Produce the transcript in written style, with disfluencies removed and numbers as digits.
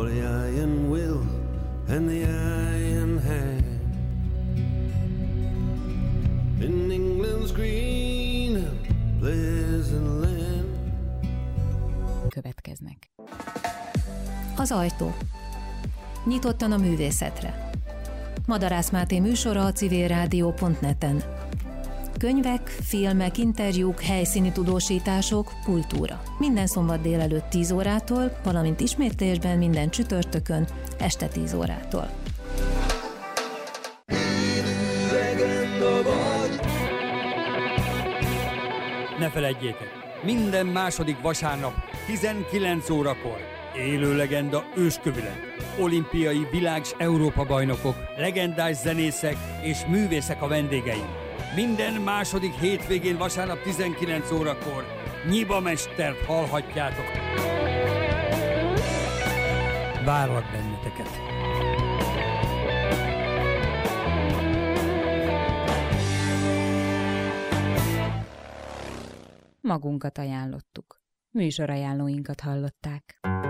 for the iron will and the iron hand. In England's green and pleasant land. Következnek. Az ajtó. Nyitottan a művészetre. Madarász Máté műsora a civilrádió.net-en. Könyvek, filmek, interjúk, helyszíni tudósítások, kultúra. Minden szombat délelőtt 10 órától, valamint ismétlésben minden csütörtökön este 10 órától. Ne feledjétek, minden második vasárnap 19 órakor élő legenda őskövület, olimpiai világ- s Európa-bajnokok, legendás zenészek és művészek a vendégeim. Minden második hétvégén vasárnap 19 órakor Nyiba Mestert hallhatjátok. Várlak benneteket! Magunkat ajánlottuk. Műsorajánlóinkat hallották.